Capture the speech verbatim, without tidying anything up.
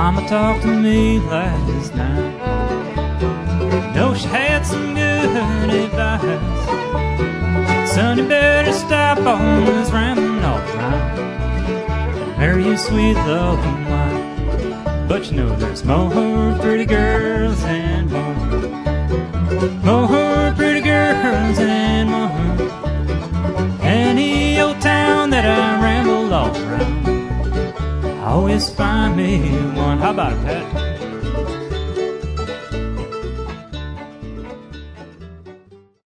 Mama talked to me last night. Know she had some good advice. Son, you better stop on this rambling all the time. Marry you sweet loving wife. But you know there's more pretty girls than one. More pretty girls than one. Any old town that I ramble all around, I always find me one. How about it, Pat?